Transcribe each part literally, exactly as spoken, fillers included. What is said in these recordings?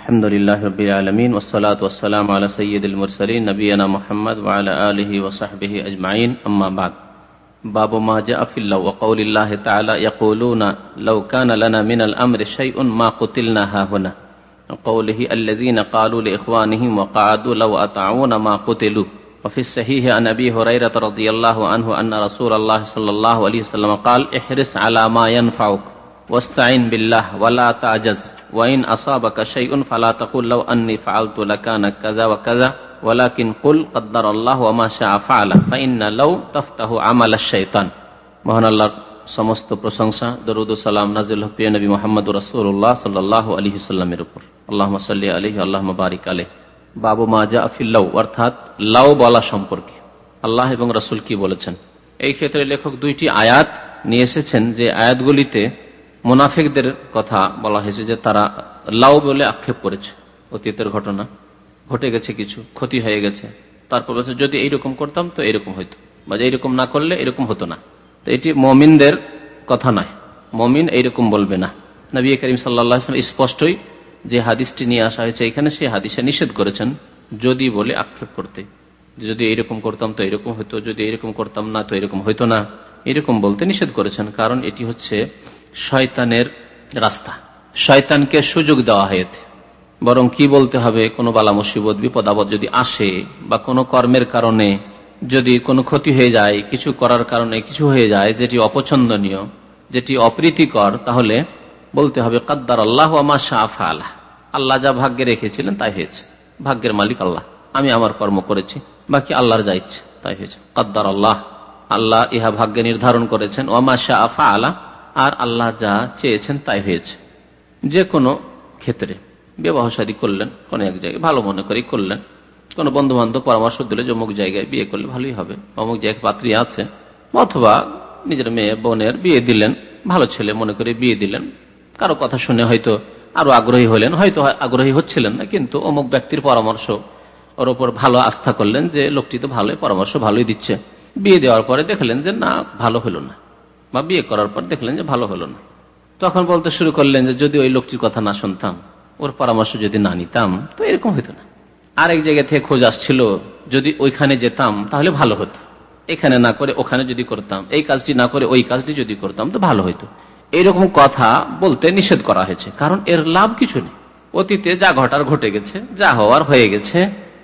আলহামদুলিল্লাহি রাব্বিল আলামিন ওয়াসসালাতু ওয়াসসালামু আলা সাইয়্যিদিল মুরসালিন নবিয়িনা মুহাম্মদ ওয়া আলা আলিহি ওয়া সাহবিহি আজমাইন আম্মা বাদ। বাবু মা জাআ ফিল লাউ ওয়া কাউলিল্লাহি তাআলা ইয়াকুলুনা লাউ কানা লানা মিনাল আমরি শাইউন মা কুতিলনা হাহুনা ওয়া কাউলিহি আল্লাযীনা ক্বালু লিইখওয়ানিহিম ওয়া ক্বাদু লাউ আতাউনা মা কুতিলু ওয়া ফিস সাহিহি আন আবি হুরায়রা রাদিয়াল্লাহু আনহু আন্না রাসূলুল্লাহ সাল্লাল্লাহু আলাইহি ওয়াসাল্লাম ক্বাল ইহরিস আলা মা ইয়ানফাউক ওয়াস্তাইন বিল্লাহ ওয়া লা তা'জাজ ওয়া ইন আসাবাকা শাইউন ফালা তাকুল লাউ আন্নী ফাআলতু লাকানা কাযা ওয়া কাযা ওয়ালাকিন কুল কদ্দারাল্লাহু ওয়া মা শাআ ফাআলা ফাইন্না লাউ তাফতাহু আমালাশ শাইতান। মহান আল্লাহর সমস্ত প্রশংসা, দরুদ ও সালাম নাযিল হোক প্রিয় নবী মুহাম্মদুর রাসূলুল্লাহ সাল্লাল্লাহু আলাইহি ওয়াসাল্লামের উপর। আল্লাহুম্মা সাল্লি আলাইহি আল্লাহুম্মা বারিক আলাইহি। বাবু মা জাআ ফিল লাউ, অর্থাৎ লাউ বলা সম্পর্কে আল্লাহ এবং রাসূল কি বলেছেন। এই ক্ষেত্রে লেখক দুইটি আয়াত নিয়ে এসেছেন, যে আয়াতগুলিতে মুনাফিকদের কথা বলা হয়েছে, যে তারা লাউ বলে আক্ষেপ করেছে। অতীতের ঘটনা ঘটে গেছে, কিছু ক্ষতি হয়ে গেছে, তারপর বলছে যদি এইরকম করতাম তো এরকম হইতো, বা এইরকম না করলে এরকম হতো না। তো এটি মুমিনদের কথা নয়, মুমিন এইরকম বলবে না। নবী করিম সাল্লাল্লাহু আলাইহি ওয়াসাল্লাম স্পষ্টই যে হাদিসটি নিয়ে আসা হয়েছে এখানে, সেই হাদিসে নিষেধ করেছেন যদি বলে আক্ষেপ করতে, যদি এইরকম করতাম তো এরকম হইতো, যদি এরকম করতাম না তো এরকম হইতো না, এরকম বলতে নিষেধ করেছেন। কারণ এটি হচ্ছে শয়তানের রাস্তা, শয়তানকে সুযোগ দেওয়া হয়েছে। বরং কি বলতে হবে, কোনো বালা মুসিবত বিপদ আপদ যদি আসে, বা কোনো কর্মের কারণে যদি কোনো ক্ষতি হয়ে যায়, কিছু করার কারণে কিছু হয়ে যায় যেটি অপছন্দনীয়, যেটি অপ্রীতিকর, তাহলে বলতে হবে কদ্দার আল্লাহ ওয়া মা শাআ ফাআলা, আল্লাহ যা ভাগ্যে রেখেছিলেন তাই হয়েছে, ভাগ্যের মালিক আল্লাহ, আমি আমার কর্ম করেছি, বাকি আল্লাহর যা ইচ্ছে তাই হয়েছে। কদ্দার আল্লাহ, আল্লাহ ইহা ভাগ্যে নির্ধারণ করেছেন, ওয়া মা শাআ ফাআলা, আর আল্লাহ যা চেয়েছেন তাই হয়েছে। যে কোনো ক্ষেত্রে বিবাহ শাদী করলেন, কোন এক জায়গায় ভালো মনে করে করলেন, কোন বন্ধু বান্ধব পরামর্শ দিলে যে অমুক জায়গায় বিয়ে করলে ভালোই হবে, অমুক জায়গায় পাত্রী আছে, অথবা নিজের মেয়ে বোনের বিয়ে দিলেন, ভালো ছেলে মনে করে বিয়ে দিলেন, কারো কথা শুনে হয়তো আরো আগ্রহী হলেন, হয়তো আগ্রহী হচ্ছিলেন না, কিন্তু অমুক ব্যক্তির পরামর্শ ওর উপর ভালো আস্থা করলেন যে লোকটি তো ভালোই পরামর্শ ভালোই দিচ্ছে। বিয়ে দেওয়ার পরে দেখলেন যে না ভালো হলো না, বা বিয়ে করার পর দেখলেন যে ভালো হলো না, তখন বলতে শুরু করলেন যে যদি ওই লোকটির কথা না শুনতাম, ওর পরামর্শ যদি না নিতাম তো এরকম হতো না। আরেক জায়গা থেকে খোঁজ আসছিল, যদি ওইখানে যেতাম তাহলে ভালো হতো, এখানে না করে ওখানে যদি করতাম, এই কাজটি না করে ওই কাজটি যদি করতাম তো ভালো হতো। এইরকম কথা বলতে নিষেধ করা হয়েছে, কারণ এর লাভ কিছু নেই। অতীতে যা ঘটার ঘটে গেছে, যা হওয়ার হয়ে গেছে,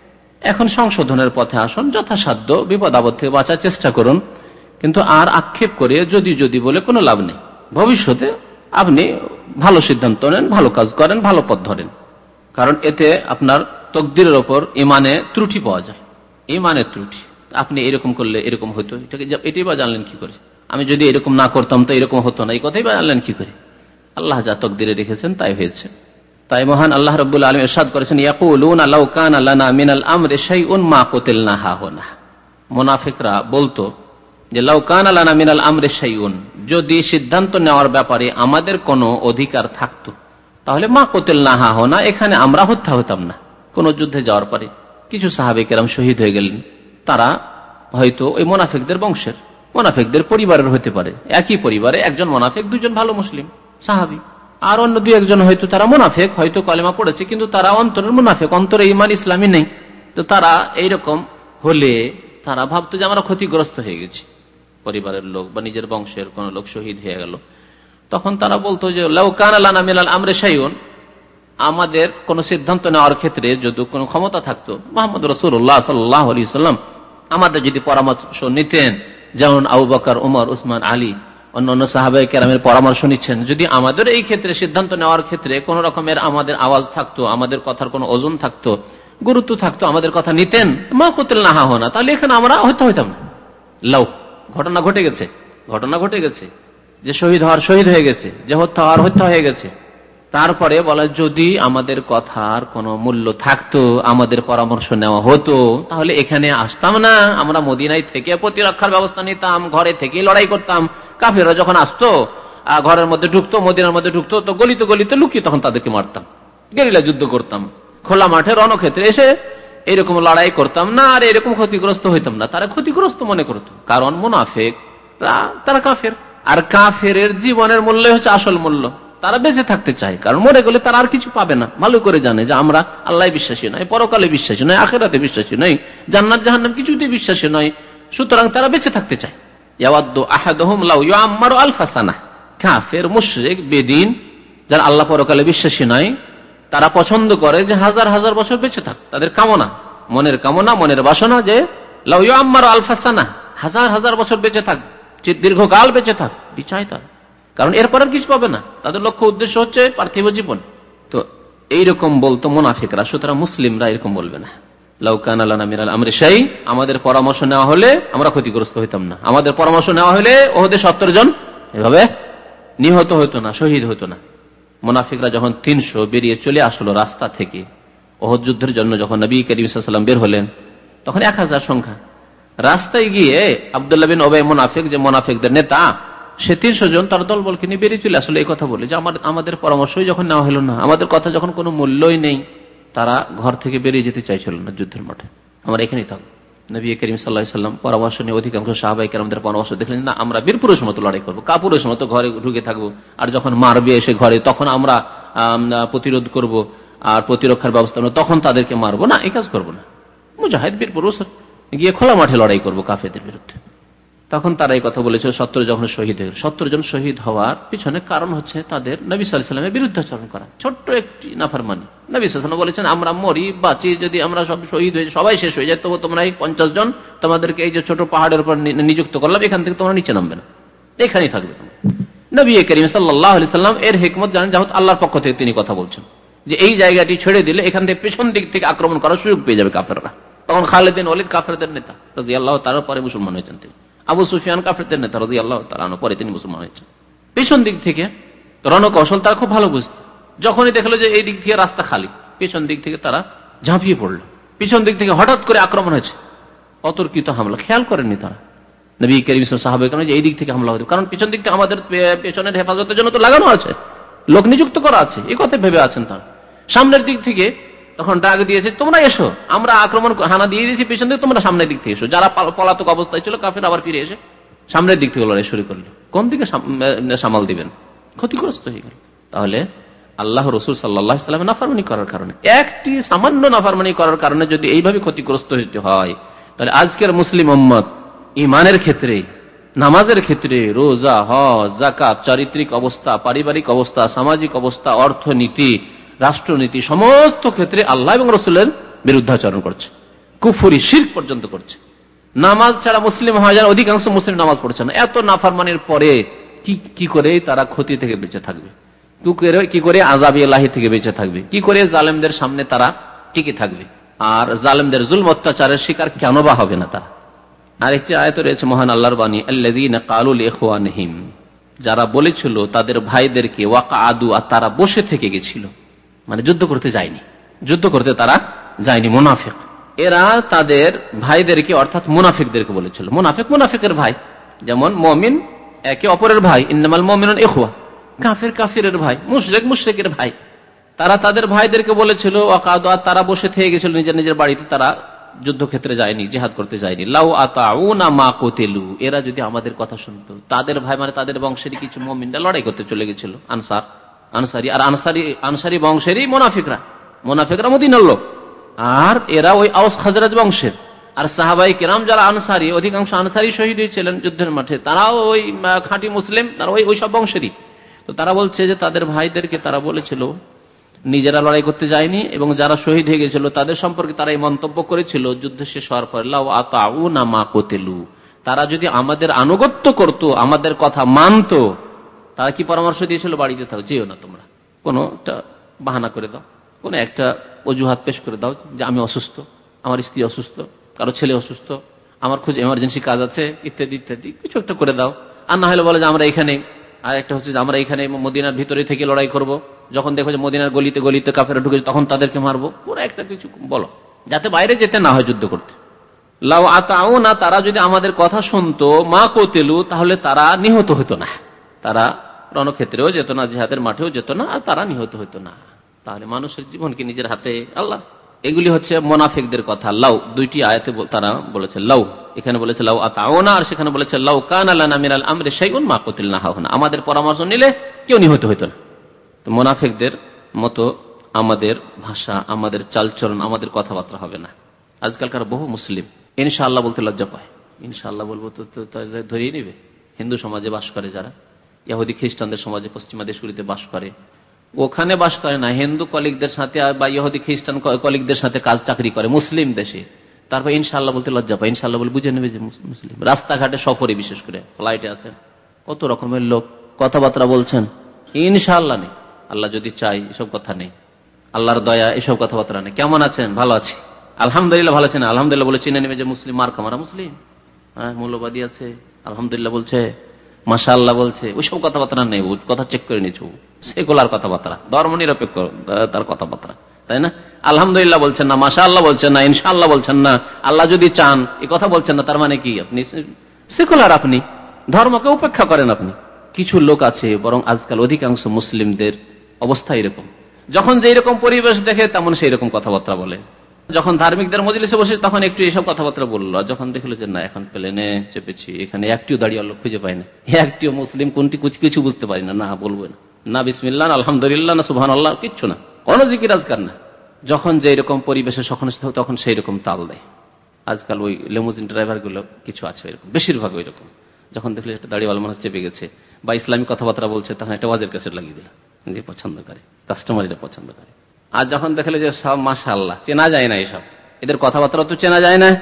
এখন সংশোধনের পথে আসুন, যথাসাধ্য বিপদ আপদ থেকে বাঁচার চেষ্টা করুন, কিন্তু আর আক্ষেপ করে যদি যদি বলে কোনো লাভ নেই। ভবিষ্যতে আপনি ভালো সিদ্ধান্ত নেন, ভালো কাজ করেন, ভালো পথ ধরেন, কারণ এতে আপনার তকদিরের ওপর ইমানে ত্রুটি পাওয়া যায়, ইমানের ত্রুটি। আপনি এরকম করলে এরকম হতো, এটাই বা জানলেন কি করে? আমি যদি এরকম না করতাম তো এরকম হতো না, এই কথাই বা জানলেন কি করে? আল্লাহ যা তকদিরে রেখেছেন তাই হয়েছে। তাই মহান আল্লাহ রাব্বুল আলামিন ইরশাদ করেছেন, ইয়াকুলুনা লাউ কানা লানা মিনাল আমরি শাইউন মা কুতিলনা হাহুনা। মুনাফিকরা বলতো যে লাউ কানা লানা মিনাল আমরি শাইউন, যদি সিদ্ধান্ত নেওয়ার ব্যাপারে আমাদের কোনো অধিকার থাকতো তাহলে মা কুতিলনা হাহুনা, এখানে আমরা হত্যা হতাম না। কোন যুদ্ধে যাওয়ার পরে কিছু সাহাবে কেরাম শহীদ হয়ে গেলেন, তারা হয়তো ওই মুনাফিকদের বংশের, মুনাফিকদের পরিবারের হতে পারে, একই পরিবারে একজন মুনাফিক, দুজন ভালো মুসলিম সাহাবী, আর অন্য দুই একজন হয়তো তারা মুনাফিক, হয়তো কলেমা পড়েছে কিন্তু তারা অন্তরের মুনাফিক, অন্তরে ঈমান ইসলামী নেই। তো তারা এইরকম হলে তারা ভাবতো যে আমরা ক্ষতিগ্রস্ত হয়ে গেছি, পরিবারের লোক বা নিজের বংশের কোন লোক শহীদ হয়ে গেল, তখন তারা বলতো যে লাউ কানা লানা মিনাল আমরি শাইউন, আমাদের কোন সিদ্ধান্ত নেওয়ার ক্ষেত্রে যদি কোনো ক্ষমতা থাকতো, মুহাম্মদ রাসূলুল্লাহ সাল্লাল্লাহু আলাইহি ওয়াসাল্লাম আমাদের যদি পরামর্শ নিতেন, যেমন আবু বকর, ওমর, উসমান, আলী, অন্যান্য সাহাবায়ে কেরামের পরামর্শ নিচ্ছেন, যদি আমাদের এই ক্ষেত্রে সিদ্ধান্ত নেওয়ার ক্ষেত্রে কোন রকমের আমাদের আওয়াজ থাকতো, আমাদের কথার কোনো ওজন থাকতো, গুরুত্ব থাকতো, আমাদের কথা নিতেন, মা কুতিলনা হাহুনা, তাহলে এখানে আমরা হত্যা হইতাম না। লাউ, ঘটনা ঘটে গেছে, ঘটনা ঘটে গেছে যে শহীদ হওয়ার শহীদ হয়ে গেছে, যে হত্যা হওয়ার হত্যা হয়ে গেছে। তারপরে বলে যদি আমাদের কথার কোনো মূল্য থাকতো, আমাদের পরামর্শ নেওয়া হতো, তাহলে এখানে আসতাম না, আমরা মদিনায় থেকে প্রতিরক্ষার ব্যবস্থা নিতাম, ঘরে থেকে লড়াই করতাম। কাফেররা যখন আসতো ঘরের মধ্যে ঢুকতো, মদিনার মধ্যে ঢুকতো, তো গলিতে গলিতে লুকিয়ে তখন তাদেরকে মারতাম, গেরিলা যুদ্ধ করতাম, খোলা মাঠে রণক্ষেত্রে এসে এরকম লড়াই করতাম না, আর এরকম ক্ষতিগ্রস্ত হইতাম না। তারা ক্ষতিগ্রস্ত মনে করতো, কারণ মুনাফিক তারা কাফের, আর কাফেরের জীবনের মূল্য হচ্ছে আসল মূল্য। তারা বেঁচে থাকতে চায়, কারণ মরে গেলে তারা আর কিছু পাবে না। ভালো করে জানে যে আমরা আল্লাহ বিশ্বাসী নয়, পরকালে বিশ্বাসী নয়, আখিরাতে বিশ্বাসী নয়, জান্নাত জাহান্নাম কিছুতে বিশ্বাসী নয়, সুতরাং তারা বেঁচে থাকতে চায়। ইয়াওয়াদ্দু আহাদুহুম লাউ ইউআম্মারু আলফা সানাহ। কাফের, মুশরিক, বেদিন যারা আল্লাহ পরকালে বিশ্বাসী নয়, তারা পছন্দ করে যে হাজার হাজার বছর বেঁচে থাক। তাদের কামনা, মনের কামনা, মনের বাসনা যে লাউ ইউআম্মারু আলফা সানাহ, হাজার হাজার বছর বেঁচে থাক, দীর্ঘকাল বেঁচে থাক, চায় তারা, কারণ এরপর আর কিছু পাবে না। তাদের লক্ষ্য উদ্দেশ্য হচ্ছে পার্থিব জীবন। তো এইরকম বলতো মুনাফিকরা, সুতরাং মুসলিমরা এরকম বলবে না। লাউ কানা লানা মিনাল আমরি শাই, আমাদের পরামর্শ নেওয়া হলে আমরা ক্ষতিগ্রস্ত হইতাম না, আমাদের পরামর্শ নেওয়া হলে ওদের সত্তর জন এভাবে নিহত হইতো না, শহীদ হইতো না। মুনাফিকরা যখন তিনশো বেরিয়ে চলে আসলো রাস্তা থেকে ওহদ যুদ্ধের জন্য, যখন নবী করিম সাল্লাল্লাহু আলাইহি ওয়াসাল্লাম বের হলেন, তখন এক হাজার সংখ্যা। রাস্তায় গিয়ে আব্দুল্লাহ বিন উবাই মুনাফিক, যে মুনাফিকদের নেতা, সে তিনশো জন তার দলবলকে নিয়ে বেরিয়ে চলে আসলে এই কথা বলে যে আমাদের পরামর্শই যখন নেওয়া হলো না, আমাদের কথা যখন কোনো মূল্যই নেই, তারা ঘর থেকে বেরিয়ে যেতে চাইছিল না যুদ্ধের মাঠে, আমরা এখানেই থাকবো। নবী করিম সাল্লাল্লাহু আলাইহি ওয়াসাল্লাম পরামর্শ নিয়ে অধিকাংশ সাহাবায়ে কেরামদের পরামর্শ দেখলেন না, আমরা বীর পুরুষ মতো লড়াই করবো, কাপুরুষ মতো ঘরে ঢুকে থাকবো, আর যখন মারবে এসে ঘরে তখন আমরা প্রতিরোধ করব আর প্রতিরক্ষার ব্যবস্থা নেব, তখন তাদেরকে মারবো না, এই কাজ করবো না। মুজাহিদ, বীর পুরুষ, গিয়ে খোলা মাঠে লড়াই করবো কাফেরদের বিরুদ্ধে। তখন তারা এই কথা বলেছিল সত্তর যখন শহীদ হয়ে গেল। সত্তর জন শহীদ হওয়ার পিছনে কারণ হচ্ছে তাদের নবী সাল্লাল্লাহু আলাইহি ওয়াসাল্লামের বিরুদ্ধাচরণ করা, ছোট্ট একটি নাফরমানি। নবী সাল্লাল্লাহু আলাইহি ওয়াসাল্লাম বলেছেন, আমরা মরি বাঁচি, যদি আমরা সব শহীদ হয়ে সবাই শেষ হয়ে যায়, তবু তোমরা এই পঞ্চাশ জন তোমাদেরকে এই যে ছোট পাহাড়ের উপর নিযুক্ত করলাম, এখান থেকে তোমরা নিচে নামবে না, এখানেই থাকবে। নবী করিম সাল্লাল্লাহু আলাইহি ওয়াসাল্লাম এর হিকমত জানেন, যেহেতু আল্লাহর পক্ষ থেকে তিনি কথা বলছেন যে এই জায়গাটি ছেড়ে দিলে এখান থেকে পেছন দিক থেকে আক্রমণ করার সুযোগ পেয়ে যাবে কাফেররা। তখন খালিদ বিন ওয়ালিদ কাফেরদের নেতা রাদিয়াল্লাহু তাআলা, পরে মুসলমান হয়েছেন তিনি। আবু সুফিয়ান কাফেরদের নেতা রাদিয়াল্লাহু তাআলা, পরে তিনি মুসলমান হয়েছেন। পেছন দিক থেকে রণকৌশল তারা খুব ভালো বুঝত। যখনই দেখলো যে এই দিক থেকে রাস্তা খালি, পেছন দিক থেকে তারা ঝাঁপিয়ে পড়লো। পিছন দিক থেকে হঠাৎ করে আক্রমণ হয়েছে, অতর্কিত হামলা, খেয়াল করেননি তারা। নবী করিম সাহাবায়ে কেরাম যে এই দিক থেকে হামলা হতো, কারণ পিছন দিক থেকে আমাদের পেছনের হেফাজতের জন্য তো লাগানো আছে, লোক নিযুক্ত করা আছে, এই কথা ভেবে আছেন তারা। সামনের দিক থেকে তখন ডাক দিয়েছে, তোমরা এসো, আমরা আক্রমণ হানা দিয়ে দিয়েছি পিছন থেকে, তোমরা সামনের দিক থেকে এসো। যারা পলাতক অবস্থায় ছিল কাফের আবার ফিরে এসে সামনের দিক থেকে লড়াই শুরু করলো। কোন দিকে সামাল দিবেন? ক্ষতিগ্রস্ত হয়ে গেল। তাহলে আল্লাহ রসুল সাল্লাল্লাহু আলাইহি ওয়াসাল্লাম নাফরমানি করার কারণে, একটি সামান্য নাফরমানি করার কারণে যদি এইভাবে ক্ষতিগ্রস্ত হতে হয়, তাহলে আজকের মুসলিম উম্মত ঈমানের ক্ষেত্রে, নামাজের ক্ষেত্রে, রোজা, হজ, যাকাত, চারিত্রিক অবস্থা, পারিবারিক অবস্থা, সামাজিক অবস্থা, অর্থনীতি, রাষ্ট্রনীতি, সমস্ত ক্ষেত্রে আল্লাহ এবং রসুলের বিরুদ্ধাচরণ করছে, কুফরি, শিরক পর্যন্ত করছে। নামাজ ছাড়া মুসলিম হয় যারা, অধিকাংশ মুসলিম নামাজ পড়ছে না। এত নাফরমানির পরে কি কি করে তারা ক্ষতি থেকে বেঁচে থাকবে? কি করে আযাবে ইলাহি থেকে বেঁচে থাকবে? কি করে জালেমদের সামনে তারা টিকে থাকবে? আর জালেমদের জুলম অত্যাচারের শিকার কেন বা হবে না তারা? আরেকটি আয়াত রয়েছে মহান আল্লাহর বাণী, আল্লাযীনা ক্বালু লিইখওয়ানিহিম, যারা বলেছিল তাদের ভাইদেরকে, ওয়াকআদু, আর তারা বসে থেকে গেছিল, মানে যুদ্ধ করতে যায়নি, যুদ্ধ করতে তারা যায়নি। মুনাফিক এরা তাদের ভাইদেরকে, অর্থাৎ মুনাফিকদেরকে বলেছিল। মুনাফিক মুনাফিকের ভাই, যেমন মুমিন একে অপরের ভাই, ইন্নামাল মুমিনুনা ইখওয়া, কাফের কাফিরের ভাই, মুশরিক মুশরিকের ভাই। তারা তাদের ভাইদেরকে বলেছিল ওয়াকআদু, আর তারা বসে থেকে গেছিল নিজের নিজের বাড়িতে, তারা যুদ্ধক্ষেত্রে যায়নি, জিহাদ করতে যায়নি। লাউ আতাউনা মা কুতিলু, এরা যদি আমাদের কথা শুনতো। তাদের ভাই মানে তাদের বংশেরই কিছু মুমিনরা লড়াই করতে চলে গেছিল, আনসার, আনসারি, আর আনসারি আনসারি বংশেরই মুনাফিকরা, মুনাফিকরা মদিনার লোক, আর এরা ওই আওস খাজরাজ বংশের। আর সাহাবায়ে কেরাম যারা আনসারি, অধিকাংশ আনসারি শহীদ হয়েছিলেন যুদ্ধের মাঠে, তারাও ওই খাঁটি মুসলিম, তারা ওই ওই সব বংশেরই। তো তারা বলছে যে তাদের ভাইদেরকে তারা বলেছিল, নিজেরা লড়াই করতে যায়নি, এবং যারা শহীদ হয়ে গেছিল তাদের সম্পর্কে তারা এই মন্তব্য করেছিল যুদ্ধ শেষ হওয়ার পর, লাউ আতাউনা মা কুতিলু, তারা যদি আমাদের আনুগত্য করত, আমাদের কথা মানত। তারা কি পরামর্শ দিয়েছিল? বাড়িতে থাকো, যেও না তোমরা, কোনো একটা বাহানা করে দাও, কোনো একটা অজুহাত পেশ করে দাও যে আমি অসুস্থ, আমার স্ত্রী অসুস্থ, কারো ছেলে অসুস্থ, আমার খুব এমার্জেন্সি কাজ আছে, ইত্যাদি ইত্যাদি, কিছু একটা করে দাও। আর না হলে বলে যে আমরা এখানে, আর একটা হচ্ছে যে আমরা এখানে মদিনার ভিতরে থেকে লড়াই করব, যখন দেখো যে মদিনার গলিতে গলিতে কাফেররা ঢুকেছে তখন তাদেরকে মারবো, পুরো একটা কিছু বলো যাতে বাইরে যেতে না হয় যুদ্ধ করতে। লাউ আতাউনা, তারা যদি আমাদের কথা শুনতো, মা কুতিলু, তাহলে তারা নিহত হতো না, তারা রণক্ষেত্রেও যেত না, জিহাদের মাঠেও যেত না, আর তারা নিহত হতো না। তাহলে মানুষের জীবনকে নিজের হাতে আল্লাহ। এগুলি হচ্ছে মুনাফিকদের কথা। লাউ, দুইটি আয়াতে তারা বলেছে লাউ, এখানে বলেছে লাউ আতাউনা, আর সেখানে বলেছে লাউ কানা লানা মিনাল আমরি শাইউন মা কুতিলনা হাউনা, আমাদের পরামর্শ নিলে কেউ নিহত হতো না। তো মুনাফিকদের মতো আমাদের ভাষা, আমাদের চালচলন, আমাদের কথাবার্তা হবে না। আজকালকার বহু মুসলিম ইনশাআল্লাহ বলতে লজ্জা পায়। ইনশাআল্লাহ বলবো তো ধরিয়ে নিবে। হিন্দু সমাজে বাস করে যারা, ইহুদি খ্রিস্টানদের সমাজে, পশ্চিমা দেশগুলিতে বাস করে, ওখানে বাস করে না, হিন্দু কলিগদের সাথে বা ইহুদি খ্রিস্টান কলিগদের সাথে কাজ চাকরি করে মুসলিম দেশে, তারপর ইনশাআল্লাহ বলতে লজ্জা পায়। ইনশাআল্লাহ বলে বুঝে নেবে যে মুসলিম। রাস্তাঘাটে সফরে, বিশেষ করে ফ্লাইটে আছেন, কত রকমের লোক কথাবার্তা বলছেন, ইনশাআল্লাহ নেই। আল্লাহ যদি চাই এসব কথা নেই, আল্লাহর দয়া এসব কথাবার্তা নেই। কেমন আছেন? ভালো আছি, আলহামদুলিল্লাহ ভালো আছেন, আলহামদুলিল্লাহ বলে চিনে নেবে যে মুসলিম, মার কামারা মুসলিম, হ্যাঁ মৌলবাদী আছে, আলহামদুলিল্লাহ বলছে, মাশাআল্লাহ বলছে, ওইসব কথাবার্তা নেই। কথা চেক করে নিচ্ছ, সেকুলার কথাবার্তা, ধর্ম নিরপেক্ষ তার কথাবার্তা, তাই না? আলহামদুলিল্লাহ বলছেন না, মাশাআল্লাহ বলছেন না, ইনশাআল্লাহ বলছেন না, আল্লাহ যদি চান এই কথা বলছেন না, তার মানে কি? আপনি সেকুলার, আপনি ধর্মকে উপেক্ষা করেন। আপনি কিছু লোক আছে, বরং আজকাল অধিকাংশ মুসলিমদের অবস্থা এরকম, যখন যে রকম পরিবেশ দেখে তেমন সেই রকম কথাবার্তা বলে। যখন ধার্মিকদের মজলিসে বসে তখন একটু এইসব কথাবার্তা বললো, যখন দেখলো যে না এখন প্লেনে চেপেছি, এখানে একটিও দাঁড়িয়ে লোক খুঁজে পাই না, একটিও মুসলিম কোনটি কিছু বুঝতে পারি না, না বলবো না, না বিসমিল্লাহ, আলহামদুলিল্লাহ, না সুবহানাল্লাহ, কিচ্ছু না, কোনো জিকির আজকার না। যখন যে রকম পরিবেশে তখন সেই রকম তাল দেয়। আজকাল ওই লেমুজিন ড্রাইভার গুলো কিছু আছে এরকম, বেশিরভাগ ওই রকম। যখন দেখলে একটা দাড়িওয়ালা মানুষ চেপে গেছে বা ইসলামিক কথাবার্তা বলছে, তখন একটা ওয়াজের ক্যাসেট লাগিয়ে দিল, যে পছন্দ করে, কাস্টমারিরা পছন্দ করে। আর যখন দেখলে যে সব মাশাআল্লাহ, চেনা যায় না এসব, এদের কথাবার্তা তো চেনা যায় না,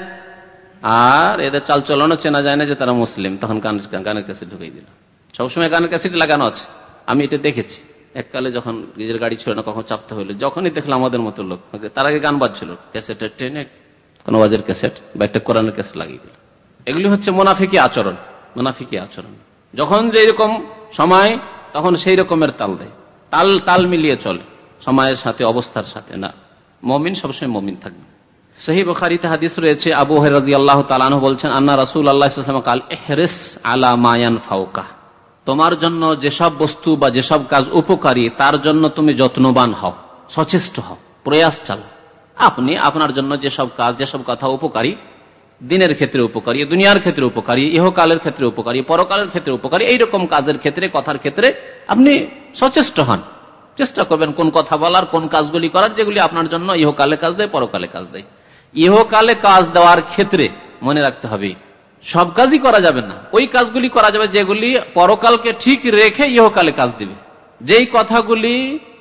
আর এদের চালচলনও চেনা যায় না যে তারা মুসলিম, তখন গানের ক্যাসেট ঢুকিয়ে দিল। সবসময় গানের ক্যাসেট লাগানো আছে, আমি এটা দেখেছি। এককালে যখন নিজের গাড়ি ছিল না, কখন চাপতে হইলো, যখনই দেখলাম আমাদের মতো লোক, তার আগে গান বাজছিল, ক্যাসেটের ট্রেনে কোন ওয়াজের ক্যাসেট বা একটা কোরআনের ক্যাসেট লাগিয়ে দিল। এগুলি হচ্ছে মুনাফিকি আচরণ। মুনাফিকি আচরণ যখন যেরকম সময় তখন সেই রকমের তাল দেয়, তাল তাল মিলিয়ে চলে সময়ের সাথে, অবস্থার সাথে না। মুমিন সবসময় মুমিন থাকবে। সহিহ বুখারীতে হাদিস রয়েছে, আবু হুরায়রা রাদিয়াল্লাহু তাআলা আনহু বলছেন, আন্না রাসূলুল্লাহ সাল্লাল্লাহু আলাইহি ওয়াসাল্লাম قال احرص على ما ينفعك, তোমার জন্য যেসব বস্তু বা যেসব কাজ উপকারী তার জন্য তুমি যত্নবান হও, সচেষ্ট হও, প্রয়াস চালাও। আপনি আপনার জন্য যেসব কাজ, যেসব কথা উপকারী, দিনের ক্ষেত্রে উপকারী, দুনিয়ার ক্ষেত্রে উপকারী, ইহকালের ক্ষেত্রে উপকারী, পরকালের ক্ষেত্রে উপকারী, এইরকম কাজের ক্ষেত্রে, কথার ক্ষেত্রে আপনি সচেষ্ট হন। চেষ্টা করবেন কোন কথা বলার, কোন কাজগুলি করার, যেগুলি আপনার জন্য ইহকালে কাজ দেয়, পরকালে কাজ দেয়। ইহকালে কাজ দেওয়ার ক্ষেত্রে মনে রাখতে হবে সব কাজই করা যাবে না, ওই কাজগুলি করা যাবে যেগুলি পরকালকে ঠিক রেখে ইহকালে কাজ দেবে। যেই কথাগুলি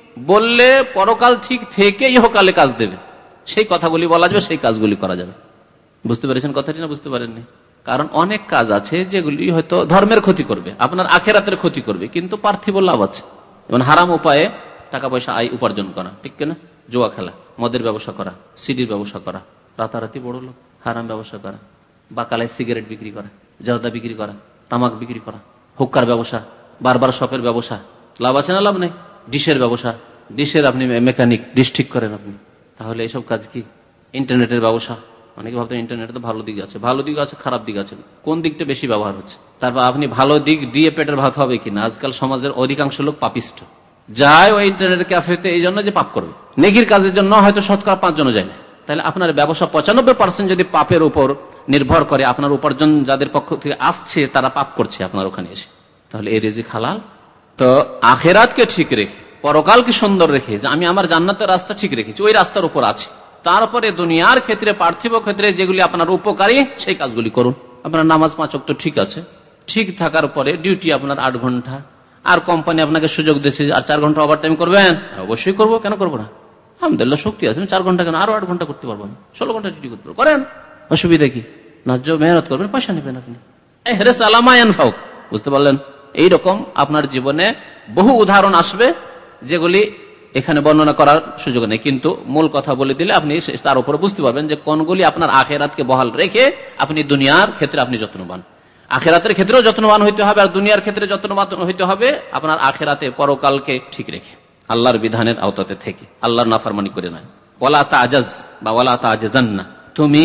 বললে পরকাল ঠিক থেকে ইহকালে কাজ দেবে, সেই কথাগুলি বলা যাবে, সেই কাজগুলি করা যাবে। বুঝতে পেরেছেন কথাটি না বুঝতে পারেননি? কারণ অনেক কাজ আছে যেগুলি হয়তো ধর্মের ক্ষতি করবে, আপনার আখেরাতের ক্ষতি করবে, কিন্তু পার্থিব লাভ আছে। যেমন হারাম উপায়ে টাকা পয়সা আয় উপার্জন করা, ঠিক কিনা? জুয়া খেলা, মদের ব্যবসা করা, সিডির ব্যবসা করা, রাতারাতি বড় লোক, হারাম ব্যবসা করা, বাকালায় সিগারেট বিক্রি করা, জর্দা বিক্রি করা, তামাক বিক্রি করা, হুক্কার ব্যবসা, বারবার শপের ব্যবসা, লাভ আছে না লাভ নেই? ডিশের ব্যবসা, ডিশের আপনি মেকানিক, ডিশ ঠিক করেন আপনি, তাহলে এইসব কাজ কি? ইন্টারনেটের ব্যবসা, অনেকে ভাবতে ইন্টারনেটে তো ভালো দিক আছে, ভালো দিক আছে, খারাপ দিক আছে, কোন দিকটা বেশি ব্যবহার হচ্ছে? তারপর আপনি ভালো দিক দিয়ে পেটের ভাত হবে কিনা? আজকাল সমাজের অধিকাংশ লোক পাপিষ্ট, যায় ওই ইন্টারনেট ক্যাফেতে এই জন্য যে পাপ করবে, নেকির কাজের জন্য হয়তো শতকরা পাঁচ জন যায় না। তাহলে আপনার ব্যবসা পঁচানব্বই পার্সেন্ট যদি পাপের উপর নির্ভর করে, আপনার উপার্জন যাদের পক্ষ থেকে আসছে তারা পাপ করছে আপনার ওখানে এসে, তাহলে এই রিজিক হালাল? তো আখেরাতকে ঠিক রেখে, পরকালকে সুন্দর রেখে, যে আমি আমার জান্নাতের রাস্তা ঠিক রেখেছি, ওই রাস্তার উপর আছে, তারপরে দুনিয়ার ক্ষেত্রে, পার্থিব ক্ষেত্রে যেগুলি আপনার উপকারী সেই কাজগুলি করুন। আপনার নামাজ পাঁচ ওয়াক্ত ঠিক আছে, ঠিক থাকার পরে ডিউটি আপনার আট ঘন্টা, আর কোম্পানি আপনাকে সুযোগ দিয়েছে আর চার ঘন্টা ওভার টাইম করবেন, অবশ্যই করবো, কেন করবো না? আলহামদুলিল্লাহ শক্তি আছে, চার ঘন্টা কেন, আরো আট ঘন্টা করতে পারবো, ষোলো ঘন্টা ডিউটি করতে পারবো, করেন, অসুবিধা কি? ন্যায্য মেহনত করবেন, পয়সা নেবেন আপনি। এহরেস আলা মা ইয়ানফাউক, বুঝতে পারলেন? এইরকম আপনার জীবনে বহু উদাহরণ আসবে যেগুলি এখানে বর্ণনা করার সুযোগ নেই, কিন্তু মূল কথা বলে দিলে আপনি তার উপরে বুঝতে পারবেন যে কোনগুলি আপনার আখেরাতকে বহাল রেখে আপনি দুনিয়ার ক্ষেত্রে আপনি যত্নবান। আখেরাতের ক্ষেত্রেও যত্নবান হইতে হবে, আর দুনিয়ার ক্ষেত্রে যত্নবান হইতে হবে আপনার আখেরাতে, পরকালকে ঠিক রেখে, আল্লাহর বিধানের আওতাতে থেকে, আল্লাহর নাফরমানি করে না। ওয়ালা তাআজাজ বা ওয়ালা তাআজাজান্না, তুমি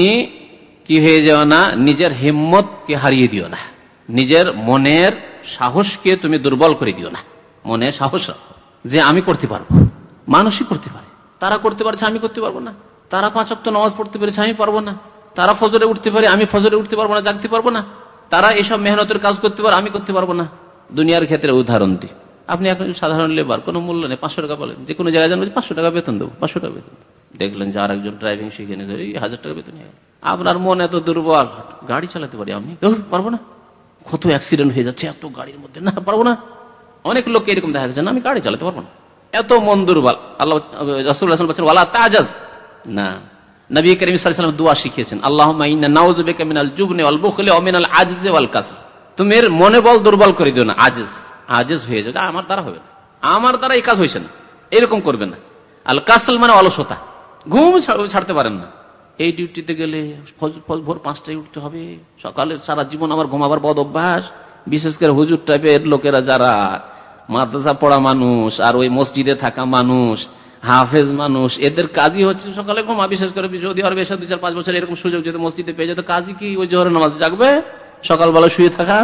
কি হয়ে যাও না, নিজের হিম্মতকে হারিয়ে দিও না, নিজের মনের সাহসকে তুমি দুর্বল করে দিও না। মনে সাহস রাখো যে আমি করতে পারবো, মানুষই করতে পারে, তারা করতে পারছে আমি করতে পারবো না, তারা পাঁচ ওয়াক্ত নামাজ পড়তে পেরেছে আমি পারবো না, তারা ফজরে উঠতে পারে আমি ফজরে উঠতে পারবো না, জাগতে পারবো না, তারা এসব মেহনতের কাজ করতে পারে আমি করতে পারবো না। দুনিয়ার ক্ষেত্রে উদাহরণ দিই, আপনি এখন সাধারণ লেবার, কোনো মূল্য নেই, পাঁচশো টাকা বলেন, যে কোনো জায়গায় জানবেন পাঁচশো টাকা বেতন দেবো, পাঁচশো টাকা বেতন। দেখলেন যে আর একজন ড্রাইভিং শিখে নিয়ে এই হাজার টাকা বেতন নিয়ে গেল। আপনার মন এত দুর্বল, গাড়ি চালাতে পারি আমি, পারবো না, কত অ্যাক্সিডেন্ট হয়ে যাচ্ছে এত গাড়ির মধ্যে, না পারবো না। অনেক লোককে এরকম দেখা যাচ্ছে, না আমি গাড়ি চালাতে পারবো না, এত মন দুর্বল। আল্লাহ রাসূলুল্লাহ সাল্লাল্লাহু আলাইহি ওয়াসাল্লাম ওয়ালা তাজাজ, না, নবী করিম সাল্লাল্লাহু আলাইহি ওয়াসাল্লাম দোয়া শিখিয়েছেন, আল্লাহুম্মা ইন্না নাউযু বিকা মিনাল জুবনি ওয়াল বুখলি ওয়া মিনাল আজজি ওয়াল কাসল। তুমি এর মনে বল দুর্বল করে দিও না, আজজ আজজ হয়ে যাবে, আমার দ্বারা হবে না, আমার দ্বারা এই কাজ হয়েছে না, এরকম করবে না। আল কাসল মানে অলসতা, ঘুম ছাড়তে পারেন না। এই ডিউটিতে গেলে ভোর পাঁচটায় উঠতে হবে, সকালে সারা জীবন আমার ঘুমাবার বদ অভ্যাস। বিশেষ করে হুজুর টাইপের লোকেরা, যারা মাদ্রাসা পড়া মানুষ আর ওই মসজিদে থাকা মানুষ, হাফেজ মানুষ, এদের কাজই হচ্ছে সকালে ঘুমা। বিশেষ করে যদি আর বেশ দুই চার পাঁচ বছর এরকম সুযোগ যদি মসজিদে পেয়ে যেত, কাজই কি ওই জোহরের নামাজ জাগবে, সকালবেলা শুয়ে থাকা।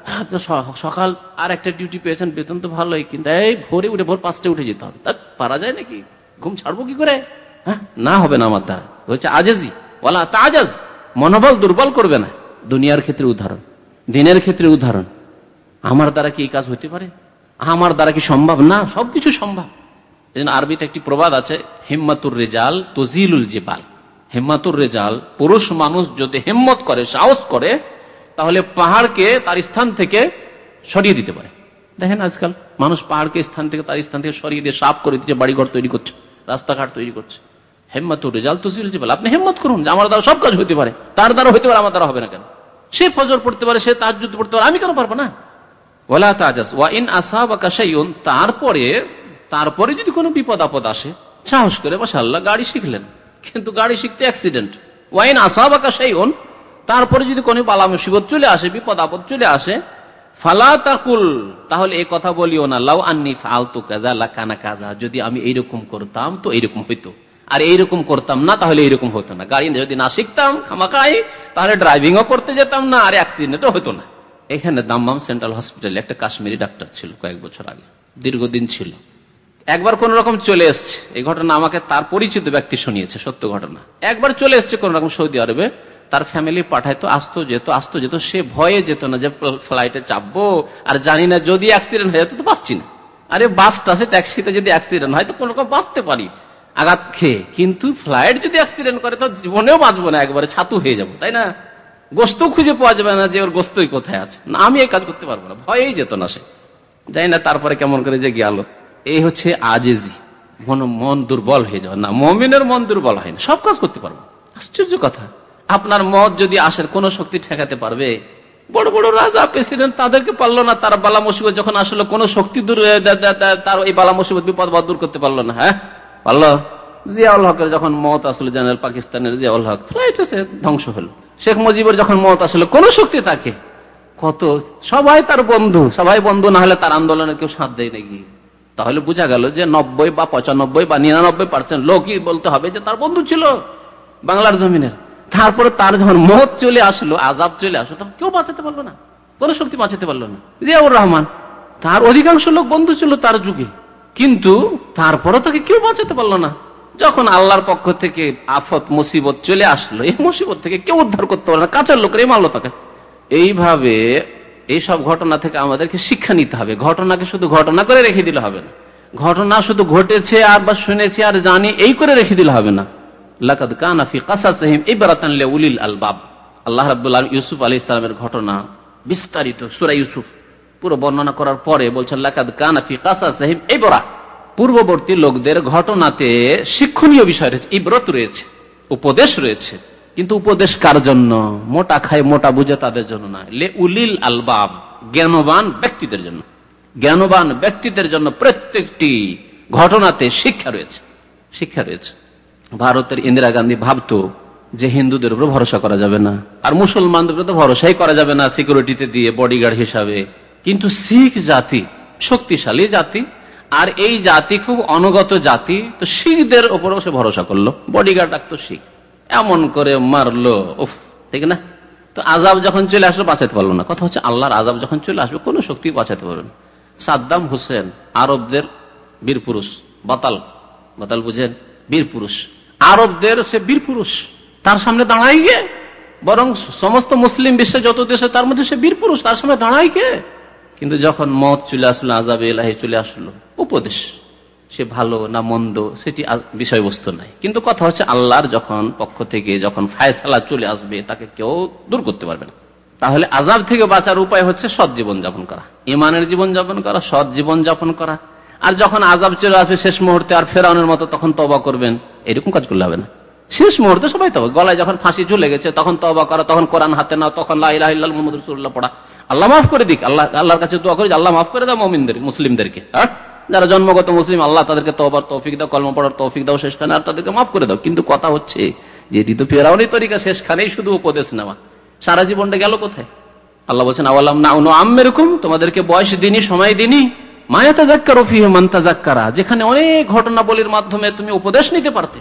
সকাল আর একটা ডিউটি পেয়েছেন, বেতন তো ভালোই, কিন্তু এই ভোরে উঠে ভোর পাঁচটায় উঠে যেতে হবে, তা পারা যায় নাকি? ঘুম ছাড়বো কি করে? হ্যাঁ, না হবে না, আমার দ্বারা হচ্ছে আজেজি ওয়ালা তাজাজ, মনোবল দুর্বল করবে না। দুনিয়ার ক্ষেত্রে উদাহরণ, দিনের ক্ষেত্রে উদাহরণ। আমার দ্বারা কি এই কাজ হতে পারে? আমার দ্বারা কি সম্ভব? না, সবকিছু সম্ভব। আরবিতে একটি প্রবাদ আছে, হিম্মাতুর রেজাল তুজিলুল জিবাল। হিম্মাতুর রেজাল, পুরুষ মানুষ যদি হিম্মত করে, সাহস করে, তাহলে পাহাড়কে তার স্থান থেকে সরিয়ে দিতে পারে। দেখেন আজকাল মানুষ পাহাড়কে স্থান থেকে তার স্থান থেকে সরিয়ে দিয়ে সাফ করে দিচ্ছে, বাড়িঘর তৈরি করছে, রাস্তাঘাট তৈরি করছে। হিম্মাতুর রেজাল তুজিলুল জিবাল। আপনি হিম্মত করুন যে আমার দ্বারা সব কাজ হতে পারে, তার দ্বারা হতে পারে, আমার দ্বারা হবে না কেন? সে ফজর পড়তে পারে, সে তাহাজ্জুদ পড়তে পারে, আমি কেন পারবো না? ওয়ালা তাজাস ওয়া ইন আসাবাকা শাইউন, তারপরে তারপরে যদি কোনো বিপদ আপদ আসে, সাহস করে মাশাআল্লাহ গাড়ি শিখলেন, কিন্তু গাড়ি শিখতে অ্যাক্সিডেন্ট। ওয়া ইন আসাবাকা শাইউন, তারপরে যদি কোনো বালা মুসিবত চলে আসে, বিপদ আপদ চলে আসে, ফালা তাকুল, তাহলে এই কথা বলিও না, লাউ আন্নী ফাআলতু কাযা লাকানা কাযা, যদি আমি এইরকম করতাম তো এইরকম হইতো, আর এইরকম করতাম না তাহলে এইরকম হতো না। গাড়ি যদি না শিখতাম খামাখাই, তাহলে ড্রাইভিংও করতে যেতাম না, আর অ্যাক্সিডেন্টও হতো না। এখানে দাম্মাম সেন্ট্রাল হসপিটালে একটা কাশ্মীরি ডাক্তার ছিল, কয়েক বছর আগে, দীর্ঘদিন ছিল। একবার কোন রকম চলে এসছে, এই ঘটনা আমাকে তার পরিচিত ব্যক্তি শুনিয়েছে, সত্য ঘটনা। একবার চলে এসছে কোন রকম সৌদি আরবে, তার ফ্যামিলি পাঠাইতো, আসতো যেত আসতো যেত, সে ভয়ে যেত না যে ফ্লাইটে চাপবো, আর জানি না যদি অ্যাক্সিডেন্ট হয়ে যেত তো বাঁচছি না। আরে বাসটা আছে, ট্যাক্সিতে যদি অ্যাক্সিডেন্ট হয় তো কোন রকম বাঁচতে পারি আঘাত খেয়ে, কিন্তু ফ্লাইট যদি অ্যাক্সিডেন্ট করে তো জীবনেও বাঁচবো না, একবারে ছাতু হয়ে যাবো, তাই না? গোস্ত খুঁজে পাওয়া যাবে না যে ওর গোস্তই কোথায় আছে, না আমি এই কাজ করতে পারবো না, ভয়েই যেত না সে। যাই না তারপরে কেমন করে যে গেল। এই হচ্ছে আজেজি, মন দুর্বল হয়ে যাওয়া। না, মুমিনের মন দুর্বল হয় না, সব কাজ করতে পারবো। আশ্চর্য কথা, আপনার মত যদি আসের কোন শক্তি ঠেকাতে পারবে? বড় বড় রাজা প্রেসিডেন্ট, তাদেরকে পারলো না, তার বালা মুসিবত যখন আসলো, কোন শক্তি দূর তার এই বালা মুসিবত বিপদ দূর করতে পারলো না। হ্যাঁ পারলো। জিয়াউল হকের যখন মত আসলো, জেনারেল পাকিস্তানের জিয়াউল হক, ফ্লাইট এসে ধ্বংস হলো। শেখ মুজিবের যখন মত আসলো, কোন শক্তি তাকে, কত সবাই তার বন্ধু, সবাই বন্ধু না হলে তার আন্দোলনে কেউ সাথ দেয় নাকি? তাহলে বোঝা গেল যে নব্বই বা পঁচানব্বই বা নিরানব্বই পার্সেন্ট লোকই বলতে হবে যে তার বন্ধু ছিল বাংলার জমিনের। তারপরে তার যখন মত চলে আসলো, আজাব চলে আসলো, তখন কেউ বাঁচাতে পারলো না, কোন শক্তি বাঁচাতে পারলো না। জিয়াউর রহমান, তার অধিকাংশ লোক বন্ধু ছিল তার যুগে, কিন্তু তারপরও তাকে কেউ বাঁচাতে পারলো না। যখন আল্লাহর পক্ষ থেকে আফত মুসিবত চলে আসলো, এই মুসিবত থেকে কেউ উদ্ধার করতে পারলো না, কাছের লোকের মারলো তাকে। এইভাবে এইসব ঘটনা থেকে আমাদেরকে শিক্ষা নিতে হবে। ঘটনাকে শুধু ঘটনা করে রেখে দিলে হবে না, ঘটনা শুধু ঘটেছে আর বা শুনেছি আর জানি এই করে রেখে দিলে হবে না। লাকাদ কানা ফি কাসাসিহিম ইবরাতান লিউলিল আলবাব। আল্লাহ রাব্বুল আলামিন ইউসুফ আলাইহিস সালামের ঘটনা বিস্তারিত সূরা ইউসুফ পুরো বর্ণনা করার পরে বলছেন, লাকাদ কানা ফি কাসাসিহিম ইবরা, পূর্ববর্তী লোকদের ঘটনাতে শিক্ষণীয় বিষয় রয়েছে, ইবরত রয়েছে, উপদেশ রয়েছে। কিন্তু উপদেশ কার জন্য? মোটা খায় মোটা বুঝে তাদের জন্য না, লে উলিল আলবাব, জ্ঞানবান ব্যক্তিদের জন্য। জ্ঞানবান ব্যক্তিদের জন্য প্রত্যেকটি ঘটনাতে শিক্ষা রয়েছে, শিক্ষা রয়েছে। ভারতের ইন্দিরা গান্ধী ভাবতো যে হিন্দুদের উপর ভরসা করা যাবে না, আর মুসলমানদের উপর তো ভরসাই করা যাবে না সিকিউরিটিতে দিয়ে বডিগার্ড হিসাবে। কিন্তু শিখ জাতি শক্তিশালী জাতি, আর এই জাতি খুব অনুগত জাতি, তো শিখদের উপরও সে ভরসা করলো, বডিগার্ড রাখতো শিখ, এমন করে মারলো, উফ, ঠিক না? তো আজাব যখন চলে আসলো বাঁচাতে পারলো না। কথা হচ্ছে আল্লাহর আজাব যখন চলে আসবে কোন শক্তি বাঁচাতে পারবে না। সাদ্দাম হোসেন আরবদের বীর পুরুষ, বাতাল, বাতাল বুঝেন, বীর পুরুষ, আরবদের সে বীর পুরুষ, তার সামনে দাঁড়াই গে, বরং সমস্ত মুসলিম বিশ্বে যত দেশে তার মধ্যে সে বীর পুরুষ, তার সামনে দাঁড়াই গে। কিন্তু যখন মত চলে আসলো, আযাবে ইলাহি চলে আসলো, উপদেশ সে ভালো না মন্দ সেটি বিষয়বস্তু নাই, কিন্তু কথা হচ্ছে আল্লাহর যখন পক্ষ থেকে যখন ফায়সালা চলে আসবে তাকে কেউ দূর করতে পারবে না। তাহলে আযাব থেকে বাঁচার উপায় হচ্ছে সৎ জীবন যাপন করা, ঈমানের জীবন যাপন করা, সৎ জীবন যাপন করা। আর যখন আযাব চলে আসবে শেষ মুহূর্তে আর ফেরাউনের মতো, তখন তওবা করবেন, এরকম কাজ করলে হবে না। শেষ মুহূর্তে সবাই তওবা, গলায় যখন ফাঁসি ঝুলে গেছে তখন তওবা করা, তখন কোরআন হাতে নাও, তখন লা ইলাহা ইল্লাল্লাহ মুহাম্মাদুর রাসূলুল্লাহ পড়া, আল্লাহ মাফ করে দিক, আল্লাহ আল্লাহর কাছে দোয়া করি আল্লাহ মাফ করে দাও মুমিনদের, মুসলিমদেরকে, হ্যাঁ যারা জন্মগত মুসলিম, আল্লাহ তাদেরকে তওবার তৌফিক দাও, কলমা পড়ার তৌফিক দাও শেষখানে, আর তাদেরকে মাফ করে দাও। কিন্তু কথা হচ্ছে যেটি তো ফিরআউনের তরিকা, শেষখানেই শুধু উপদেশ নেওয়া, সারা জীবনটা গেল কোথায়? আল্লাহ বলছেন আওয়ালাম নাউনু আম্মিরকুম, তোমাদেরকে বয়স দিনই, সময় দিনই, মা ইয়াতাযাক্কারু ফীহি মান তাযাক্কারা, যেখানে অনেক ঘটনাবলীর মাধ্যমে তুমি উপদেশ নিতে পারতে।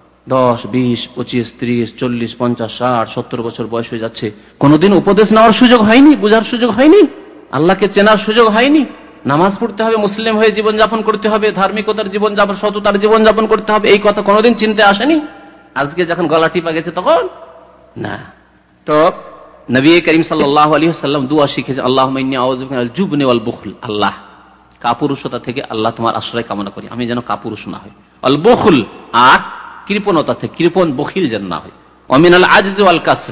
দশ, বিশ, পঁচিশ, ত্রিশ, চল্লিশ, পঞ্চাশ, ষাট, সত্তর বছর বয়স হয়ে যাচ্ছে, কোনদিন উপদেশ নেওয়ার সুযোগ হয়নি, বুঝার সুযোগ হয়নি, আল্লাহকে চেনার সুযোগ হয়নি। নামাজ পড়তে হবে, মুসলিম হয়ে জীবনযাপন করতে হবে, ধার্মিকতার জীবনযাপন, সততার জীবনযাপন করতে হবে, এই কথা কোনোদিন চিন্তা আসেনি। আজকে যখন গলা টিপা গেছে তখন না। তো নবী করিম সাল্লাল্লাহু আলাইহি ওয়াসাল্লাম দুআ শিখেছেন, আল্লাহুম্মা ইন্নী আউযু বিকা মিনাল জুবনি ওয়াল বুখল, আল্লাহ কাপুরুষতা থেকে আল্লাহ তোমার আশ্রয় কামনা করি, আমি যেন কাপুরুষ না হই। আল বুখল, আর কৃপণতা থেকে, কৃপণ বখিল যেন না হয়। ওয়া মিনাল আজজি ওয়াল কাসল,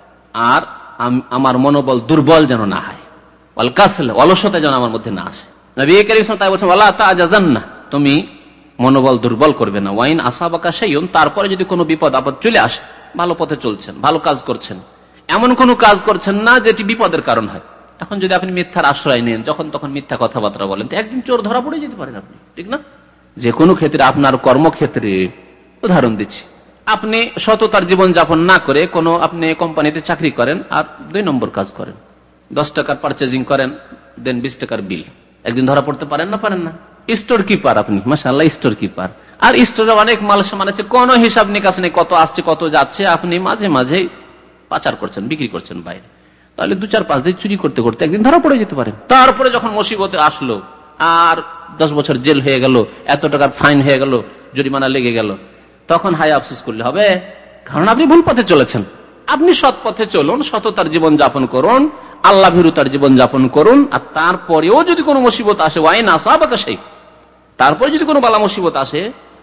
আর আমার মনোবল দুর্বল যেন না হয়। ওয়াল কাসল, অলসতা যেন আমার মধ্যে না আসে। নবী করিম সাল্লাল্লাহু আলাইহি ওয়াসাল্লাম তাই বলেছেন ওয়ালা তা'জাজান্না, তুমি মনোবল দুর্বল করবে না। ওয়াইন আসাবাকা শাইউন, তারপরে যদি কোনো বিপদ আপদ চলে আসে, ভালো পথে চলছেন, ভালো কাজ করছেন, এমন কোন কাজ করছেন না যেটি বিপদের কারণ হয়। এখন যদি আপনি মিথ্যার আশ্রয় নেন, যখন তখন মিথ্যা কথাবার্তা বলেন, তো একদিন চোর ধরা পড়ে যেতে পারেন আপনি, ঠিক না? যে কোনো ক্ষেত্রে, আপনার কর্মক্ষেত্রে, উদাহরণ দিচ্ছি, আপনি সততার জীবন যাপন না করে কোনো আপনি কোম্পানিতে চাকরি করেন আর দুই নম্বর কাজ করেন, দশ টাকার পারচেজিং করেন, দেন বিশ টাকার বিল, একদিন ধরা পড়তে পারেন না? পারেন না? স্টোর কিপার আপনি, মাশাআল্লাহ স্টোর কিপার, আর স্টোরে অনেক মাল সামান আছে, কোনো হিসাব নিকাশ নেই, কত আসছে কত যাচ্ছে, আপনি মাঝে মাঝে পাচার করছেন, বিক্রি করছেন বাইরে, তাহলে দু চার পাঁচ দিন চুরি করতে করতে একদিন ধরা পড়ে যেতে পারেন। তারপরে যখন মুসিবতে আসলো আর দশ বছর জেল হয়ে গেল, এত টাকার ফাইন হয়ে গেল, জরিমানা লেগে গেল, তখন হায় আফসোস করলে হবে, কারণ আপনি ভুল পথে চলেছেন। আপনি সৎ পথে চলুন, সততার জীবন যাপন করুন, আল্লাহ ভীরুতার জীবন যাপন করুন, আর তারপরেও যদি কোনো মুসিবত আসে, ওয়াইন আসাবাকা শাই, তারপরে যদি কোনো বালা মুসিবত আসে,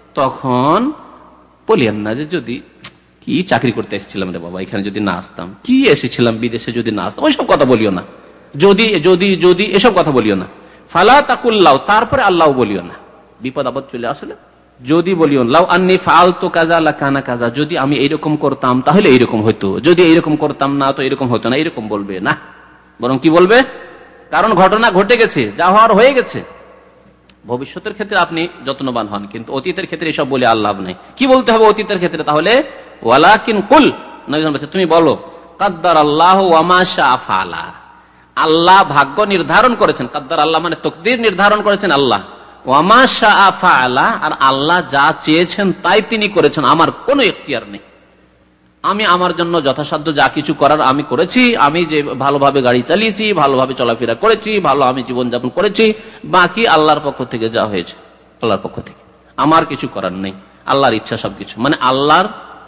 তখন বলিয়েন না যে যদি কি চাকরি করতে এসেছিলাম রে বাবা, এখানে যদি না আসতাম, কি এসেছিলাম বিদেশে যদি না আসতাম, ওইসব কথা বলিও না, যদি যদি যদি এসব কথা বলিও না। ফালা তাকুল্লাহ, তারপরে আল্লাহ বলিও না, বিপদ আপদ চলে আসলে যদি বলিও লাউ আন্নী ফাআলতু কাযা লাকানা কাযা, যদি আমি এইরকম করতাম তাহলে এইরকম হতো, যদি এইরকম করতাম না তো এরকম হতো না, এরকম বলবে না, বরং কি বলবে, কারণ ঘটনা ঘটে গেছে, যা হওয়ার হয়ে গেছে। ভবিষ্যতের ক্ষেত্রে আপনি যত্নবান হন, কিন্তু অতীতের ক্ষেত্রে এসব বলে আর লাভ নাই। কি বলতে হবে অতীতের ক্ষেত্রে? তাহলে ওয়ালাকিন কুল, নবী বলেছেন তুমি বলো কাদ্দারাল্লাহু ওয়া মা শাআ ফাআলা, আল্লাহ ভাগ্য নির্ধারণ করেছেন, কাদ্দার আল্লাহ মানে তকদির নির্ধারণ করেছেন আল্লাহ, ওয়া মা শাআ ফাআলা, আর আল্লাহ যা চেয়েছেন তাই তিনি করেছেন, আমার কোনো ইখতিয়ার নেই। আমি আমার জন্য যথাসাধ্য যা কিছু করার আমি করেছি, আমি যে ভালোভাবে গাড়ি চালিয়েছি, ভালোভাবে চলাফেরা করেছি, ভালো আমি জীবনযাপন করেছি, বাকি আল্লাহর পক্ষ থেকে যা হয়েছে আল্লাহর পক্ষ থেকে, আমার কিছু করার নেই, আল্লাহর ইচ্ছা সবকিছু। মানে আল্লাহর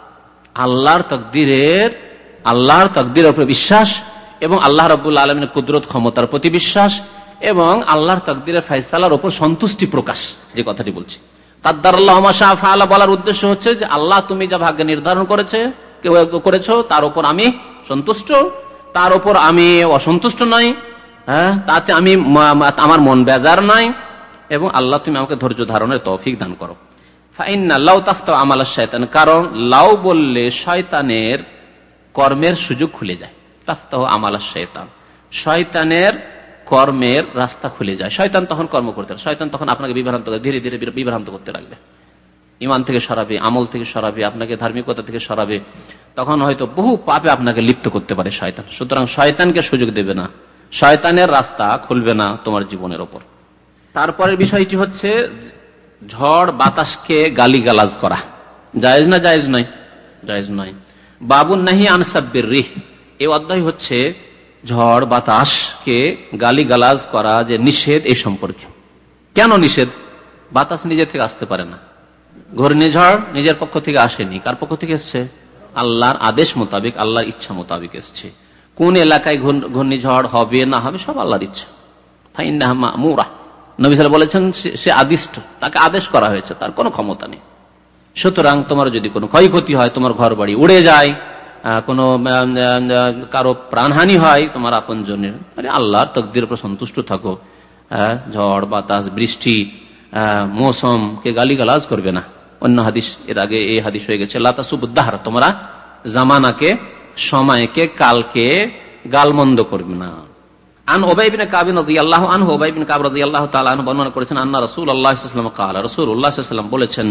আল্লাহর তাকদীরের আল্লাহর তাকদীরের উপর বিশ্বাস, এবং আল্লাহ রাব্বুল আলামিনের কুদরত ক্ষমতার প্রতি বিশ্বাস, এবং আল্লাহর তাকদীরের ফয়সালার উপর সন্তুষ্টি প্রকাশ। যে কথাটি বলছি কাদ্দারাল্লাহু মা শাআ ফাআলা বলার উদ্দেশ্য হচ্ছে যে আল্লাহ তুমি যা ভাগ্য নির্ধারণ করেছে করেছো তার উপর আমি সন্তুষ্ট, তার উপর আমি অসন্তুষ্ট নই, হ্যাঁ তাতে আমি আমার মন বেজার নাই, এবং আল্লাহ তুমি আমাকে ধৈর্য ধারণের তৌফিক দান করো। ফাইন্না লাউ তাফতাউ আমালাশ শায়তান, কারণ লাউ বললে শয়তানের কর্মের সুযোগ খুলে যায়। তাফতাউ আমালাশ শায়তান, শয়তানের কর্মের রাস্তা খুলে যায়। শয়তান তখন কর্ম করতে, শয়তান তখন আপনাকে বিভ্রান্ত করে, ধীরে ধীরে বিভ্রান্ত করতে লাগবে, ইমান থেকে সরাবে, আমল থেকে সরাবে, আপনাকে ধার্মিকতা থেকে সরাবে, তখন হয়তো বহু পাপে আপনাকে লিপ্ত করতে পারে শয়তান। সুতরাং শয়তানকে সুযোগ দেবে না, শয়তানের রাস্তা খুলবে না তোমার জীবনের ওপর। তারপরের বিষয়টি হচ্ছে ঝড় বাতাসকে গালিগালাজ করা জায়েজ না জায়েজ নয়? জায়েজ নয়। বাবুন নাহি আন সাব্বির রিহ, এই অধ্যায় হচ্ছে ঝড় বাতাসকে গালিগালাজ করা যে নিষেধ, এই সম্পর্কে। কেন নিষেধ? বাতাস নিজে থেকে আসতে পারে না, ঘূর্ণিঝড় নিজের পক্ষ থেকে আসেনি, কার পক্ষ থেকে এসছে? আল্লাহর আদেশ মোতাবেক, আল্লাহর ইচ্ছা মোতাবেক এসছে। কোন এলাকায় ঘূর্ণিঝড় হবে না হবে সব আল্লাহর ইচ্ছা। ফাইন্নাহা মা'মুরা। নবী সাল্লাল্লাহু আলাইহি ওয়াসাল্লাম বলেছেন সে আদিষ্ট, তাকে আদেশ করা হয়েছে, তার কোনো ক্ষমতা নেই। সুতরাং তোমার যদি কোনো ক্ষয়ক্ষতি হয়, তোমার ঘর বাড়ি উড়ে যায়, কোনো কারো প্রাণহানি হয় তোমার আপন জনের, মানে আল্লাহর তাকদীরের উপর সন্তুষ্ট থাকো। ঝড় বাতাস বৃষ্টি মৌসুম কে গালিগালাজ করবে না। অন্য হাদিস, এর আগে এই হাদিস হয়ে গেছে, লা তাসুবুদ-দাহর, তোমরা জামানাকে, সময়কে, কালকে গালমন্দ করবে না। আন উবাই ইবনে কাব রাদিয়াল্লাহু আনহু, উবাই ইবনে কাব রাদিয়াল্লাহু তাআলা আনহু বর্ণনা করেছেন, আন্না রাসূলুল্লাহ সাল্লাল্লাহু আলাইহি ওয়াসাল্লাম ক্বালা, রাসূলুল্লাহ সাল্লাল্লাহু আলাইহি ওয়াসাল্লাম বলেছেন,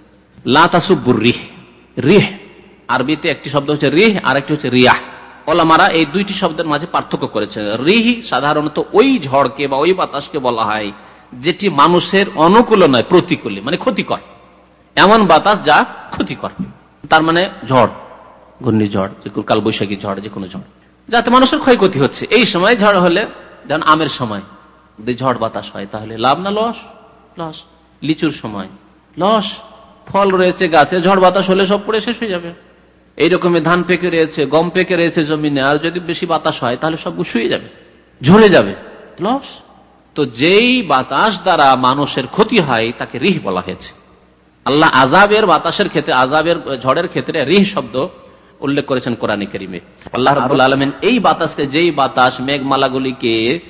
লা তাসুব্বুর রিহ। রিহ আরবিতে একটি শব্দ হচ্ছে রিহ, আর একটি হচ্ছে রিয়াহ। ওলামারা এই দুইটি শব্দের মাঝে পার্থক্য করেছেন। রিহ সাধারণত ওই ঝড়কে বা ওই বাতাসকে বলা হয় যেটি মানুষের অনুকূল নয়, প্রতিকূলে, মানে ক্ষতিকর, এমন বাতাস যা ক্ষতিকর। তার মানে ঝড়, ঘূর্ণিঝড়, কালবৈশাখী ঝড়, যে কোনো ঝড় যাতে মানুষের ক্ষয়ক্ষতি হচ্ছে। এই সময় ঝড় হলে, যেমন আমের সময় যদি ঝড় বাতাস হয় তাহলে লাভ না লস? লস। লিচুর সময় লস, ফল রয়েছে গাছে, ঝড় বাতাস হলে সব পড়ে শেষ হয়ে যাবে। এইরকমই ধান পেকে রয়েছে, গম পেকে রয়েছে জমিনে, আর যদি বেশি বাতাস হয় তাহলে সব শুয়ে যাবে, ঝরে যাবে, লস। তো যেই বাতাস দ্বারা মানুষের ক্ষতি হয় তাকে রিহ বলা হয়েছে। আল্লাহ আযাবের বাতাসের ক্ষেত্রে, আযাবের ঝড়ের ক্ষেত্রে রিহ শব্দ উল্লেখ করেছেন কোরআনে কারীমে। আল্লাহ রাব্বুল আলামিন এই বাতাসকে, যেই বাতাস মেঘমালাগুলিকে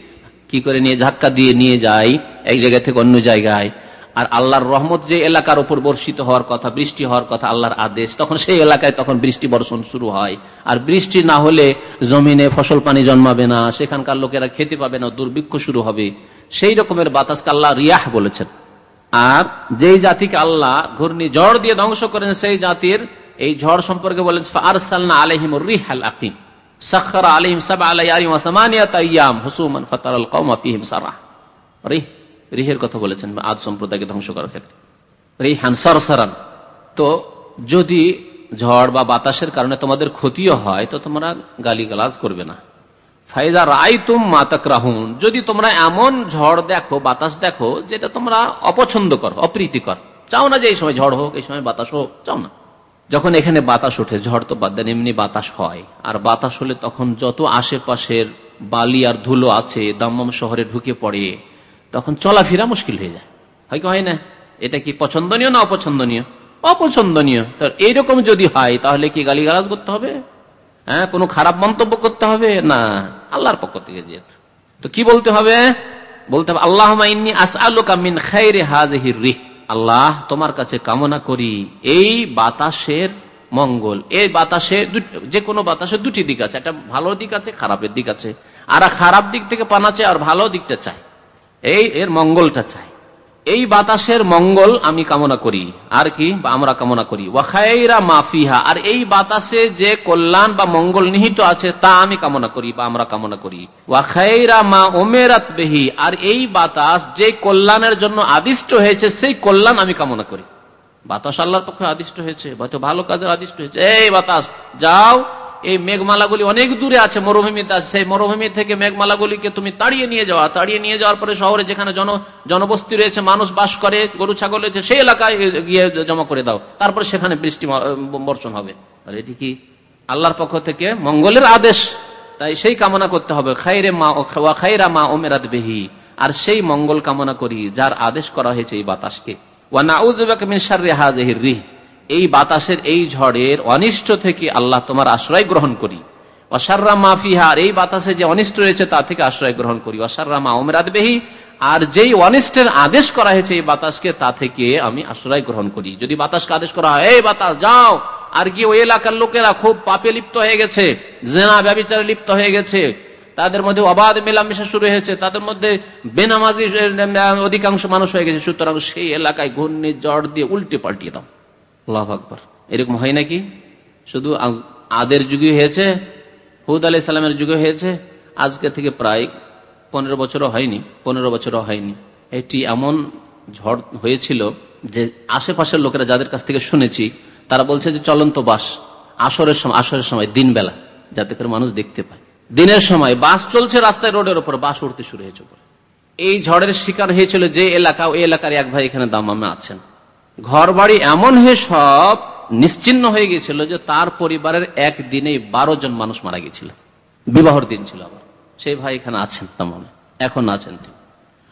কি করে নিয়ে ধাক্কা দিয়ে নিয়ে যায় এক জায়গা থেকে অন্য জায়গায়, আর আল্লাহর রহমত যে এলাকার উপর বর্ষিত হওয়ার কথা, বৃষ্টি হওয়ার কথা, আল্লাহর আদেশ, তখন সেই এলাকায় তখন বৃষ্টি বর্ষণ শুরু হয়। আর বৃষ্টি না হলে জমিনে ফসল পানি জন্মাবে না, সেখানকার লোকেরা খেতে পাবে না, দুর্ভিক্ষ শুরু হবে। সেই রকমের বাতাসকে আল্লাহ রিয়াহ বলেছেন। আর যেই জাতিকে আল্লাহ ঘূর্ণিঝড় দিয়ে ধ্বংস করেন, সেই জাতির এই ঝড় সম্পর্কে বলেন, ফাআরসালনা আলাইহিমুর রিহাল আকিম সাখখারা আলাইহিম সাবআ লায়ালিন ওয়া সামানিয়াতা আইয়াম হুসুমান ফাতারাল কওমা ফীহিম সারআ। রিহ, রিহের কথা বলেছেন আদ সম্প্রদায়কে ধ্বংস করার ক্ষেত্রে, রিহান সারসারান। তো যদি ঝড় বা বাতাসের কারণে তোমাদের ক্ষতিও হয় তো তোমরা গালিগালাজ করবে না। ফাইদা রাআইতুম মা তাকরাহুন, যদি তোমরা এমন ঝড় দেখো, বাতাস দেখো যেটা তোমরা অপছন্দ করো, অপ্রীতিকর, চাও না যে এই সময় ঝড় হোক, এই সময় বাতাস হোক, চাও না। যখন এখানে বাতাস ওঠে, ঝড় তো বাদ দেন, এমনি বাতাস হয়, আর বাতাস হলে তখন যত আশেপাশের বালি আর ধুলো আছে দাম্মাম শহরে ঢুকে পড়ে, তখন চলাফেরা মুশকিল হয়ে যায়, হয় কি হয় না? এটা কি পছন্দনীয় না অপছন্দনীয়? অপছন্দনীয়। তো এইরকম যদি হয় তাহলে কি গালিগালাজ করতে হবে? হ্যাঁ, কোনো খারাপ মন্তব্য করতে হবে না, আল্লাহর পক্ষ থেকে যেহেতু। তো কি বলতে হবে? বলতে হবে আল্লাহুম্মা ইন্নী আসআলুকা মিন খাইরি হাযিহির রিহ, আল্লাহ তোমার কাছে কামনা করি এই বাতাসের মঙ্গল। এই বাতাসে, যে কোনো বাতাসের দুটি দিক আছে, একটা ভালো দিক আছে, খারাপের দিক আছে। আর খারাপ দিক থেকে পানা চায় আর ভালো দিকটা চায়, এই এর মঙ্গলটা চায়। এই বাতাসের মঙ্গল আমি কামনা করি, আর কি আমরা কামনা করি। ওয়া খায়রা মা ফিহা, আর এই বাতাসে যে কল্যাণ বা মঙ্গল নিহিত আছে তা আমি কামনা করি বা আমরা কামনা করি। ওয়া খায়রা মা উমিরাত বিহি, আর এই বাতাস যে কল্যাণের জন্য আদিষ্ট হয়েছে সেই কল্যাণ আমি কামনা করি। বাতাস আল্লাহর পক্ষে আদিষ্ট হয়েছে, হয়তো ভালো কাজের আদিষ্ট হয়েছে। এই বাতাস যাও, এই মেঘমালাগুলি অনেক দূরে আছে, মরুভূমিতে আছে, সেই মরুভূমি থেকে মেঘমালাগুলিকে তুমি তাড়িয়ে নিয়ে যাওয়া, তাড়িয়ে নিয়ে যাওয়ার পরে শহরে যেখানে জন জনবস্তি রয়েছে, মানুষ বাস করে, গরু ছাগল রয়েছে, সেই এলাকায় গিয়ে জমা করে দাও, তারপরে সেখানে বৃষ্টি বর্ষণ হবে। আর এটি কি আল্লাহর পক্ষ থেকে মঙ্গলের আদেশ, তাই সেই কামনা করতে হবে। খায়রে মা ওয়া খায়রা মা উমিরাত বিহি, আর সেই মঙ্গল কামনা করি যার আদেশ করা হয়েছে এই বাতাসকে। ওয়া নাউযু বিকা মিন শাররি হাযিহির রিহ, এই বাতাসের, এই ঝড়ের অনিষ্ট থেকে আল্লাহ তোমার আশ্রয় গ্রহণ করি। ওয়া শাররা মা ফিহা, এই বাতাসে যে অনিষ্ট রয়েছে তা থেকে আশ্রয় গ্রহণ করি। ওয়া শাররা মা উমিরাত বিহি, আর যেই অনিষ্টের আদেশ করা হয়েছে এই বাতাসকে তা থেকে আমি আশ্রয় গ্রহণ করি। যদি বাতাসকে আদেশ করা হয় এই বাতাস যাও, আর কি ওই এলাকার লোকেরা খুব পাপে লিপ্ত হয়ে গেছে, জিনা ব্যভিচারে লিপ্ত হয়ে গেছে, তাদের মধ্যে অবাধ মেলামেশা শুরু হয়েছে, তাদের মধ্যে বেনামাজি অধিকাংশ মানুষ হয়ে গেছে, সুতরাং সেই এলাকায় ঘূর্ণিঝড় দিয়ে উল্টে পাল্টিয়ে দাও। আল্লাহু আকবার। এরকম হয় নাকি? শুধু আদের যুগে হয়েছে, হুদ আলাইহিস সালামের যুগে হয়েছে, আজকে থেকে প্রায় পনেরো বছরও হয়নি, পনেরো বছরও হয়নি। এটি এমন ঝড় হয়েছিল যে আশেপাশের লোকেরা যাদের কাছ থেকে শুনেছি তারা বলছে যে চলন্ত বাস, আসরের সময়, আসরের সময় দিন বেলা, যাতে করে মানুষ দেখতে পায়, দিনের সময় বাস চলছে রাস্তায়, রোডের উপর বাস উঠতে শুরু হয়েছে। এই ঝড়ের শিকার হয়েছিল যে এলাকা, ওই এলাকার এক ভাই এখানে দাম্মামে আছেন, ঘর বাড়ি এমন হয়ে সব নিশ্চিন্ন হয়ে গিয়েছিল যে তার পরিবারের একদিনে বারো জন মানুষ মারা গিয়েছিল। বিবাহর দিন ছিল আবার, সেই ভাই এখানে আছেন দাম্মামে, এখন আছেন।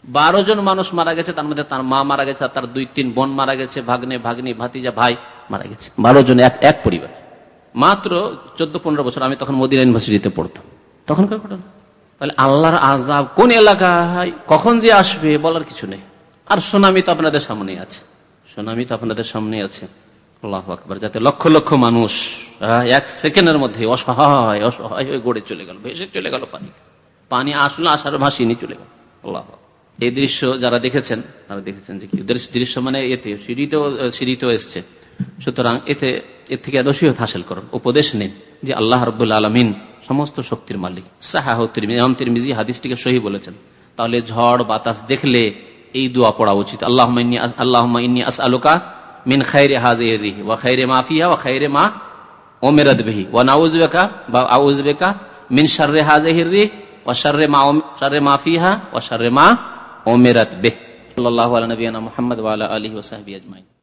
বারো জন মানুষ মারা গেছে, তার মধ্যে তার মা মারা গেছে, তার দুই তিন বোন মারা গেছে, ভাগ্নে ভাগ্নি ভাতিজা ভাই মারা গেছে, বারো জন এক এক পরিবার। মাত্র চোদ্দ পনেরো বছর, আমি তখন মদিনা ইউনিভার্সিটিতে পড়তাম, তখনকার ঘটনা। তাহলে আল্লাহর আযাব কোন এলাকায় কখন যে আসবে বলার কিছু নেই। আর সুনামি তো আপনাদের সামনে আছে, সুনামি তো আপনাদের সামনে আছে। আল্লাহু আকবার। যাতে লক্ষ লক্ষ মানুষ এক সেকেন্ডের মধ্যে অসহায় অসহায় হয়ে গড়ে চলে গেল, ভেসে চলে গেল, পানি পানি আসলে আসার ভাসিয়ে নিয়ে চলে গেল। আল্লাহ, এই দৃশ্য যারা দেখেছেন তারা দেখেছেন যে কি দৃশ্য, মানে এতে সিঁড়িতেও সিঁড়িতেও এসছে। সুতরাং এতে এর থেকে নসিহত হাসিল করুন, উপদেশ নিন যে আল্লাহ রাব্বুল আলামিন সমস্ত শক্তির মালিক। সাহাহ তিরমিজি, ইমাম তিরমিজি হাদিসটিকে সহিহ বলেছেন। তাহলে ঝড় বাতাস দেখলে এই দোয়া পড়া উচিত, আল্লাহুম্মা ইন্নী আল্লাহুম্মা ইন্নী আসআলুকা মিন খাইরি হাযিহির রিহ ওয়া খাইরি মা ফিহা ওয়া খাইরি মা উমিরাত বিহি ওয়া নাউযু বিকা বা আউযু বিকা মিন শাররি হাযিহির রিহ ওয়া শাররি মা শাররি মা ফিহা ওয়া শাররি মা উমিরাত বিহি। সাল্লাল্লাহু আলা নবিয়িনা মুহাম্মদ ওয়া আলা আলিহি ওয়া সাহবিহি আজমাইন।